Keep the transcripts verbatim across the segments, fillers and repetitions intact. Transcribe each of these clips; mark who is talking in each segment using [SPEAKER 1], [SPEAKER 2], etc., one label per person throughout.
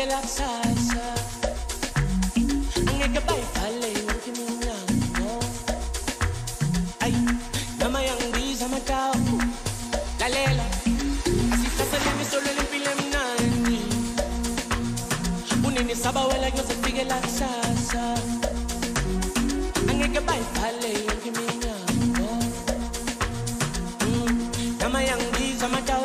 [SPEAKER 1] la salsa. Angeke bayivale yonke iminyango. Ay, nama yangibiza amatawu. Lalela, asihlasele solo lempilo emnandi. Unini sabawela kuze fike la kusasa. Angeke bayivale yonke iminyango. Nama yangibiza amatawu.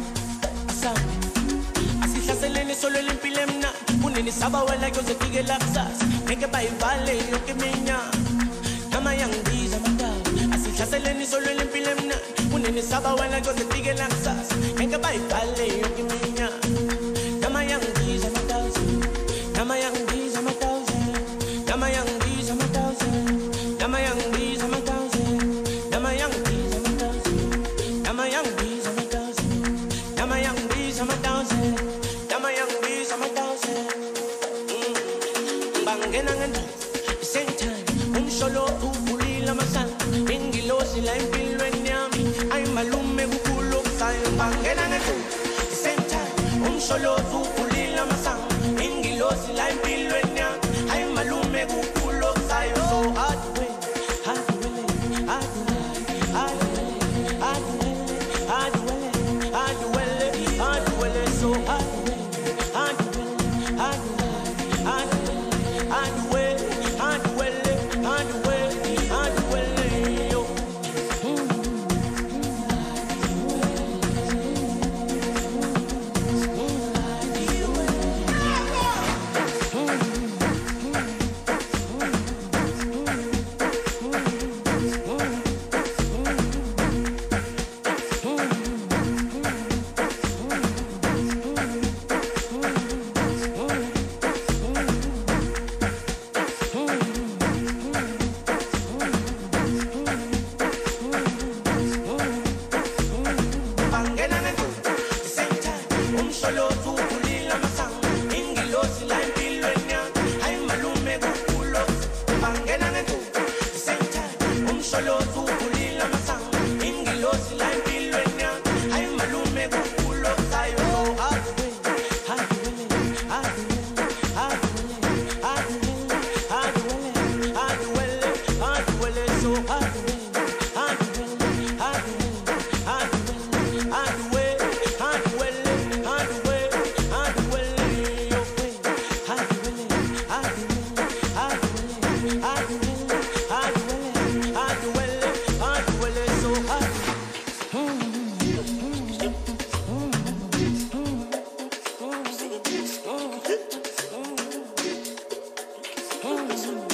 [SPEAKER 1] Asihlasele solo lempilo emnandi. Unini sabawela kuze fike la kusasa. Angeke bayivale yonke iminyango. Nama yangibiza amatawu. Asihlasele solo lempilo emnandi. Unini sabawela kuze fike la kusasa. Angeke bayivale yonke iminyango. Nama yangibiza amatawu. Nama yangibiza amatawu. Nama yangibiza amatawu. Nama yangibiza amatawu. Nama yangibiza amatawu. Nama yangibiza amatawu. Nama yangibiza amatawu. Nama yangibiza amatawu. Bangena ngani same time umsholo uvulile amasango ingilosi la empilweni yami ay malume kukhulu kusayo bangena ngani same time umsholo uvulile amasango ingilosi la empilweni yami ay malume kukhulu kusayo so hard way hard way hard way hard way hard way hard way hard way hard way so hard way hard way hard way hard way hard way hard way hard way hard way yo Mm-hmm.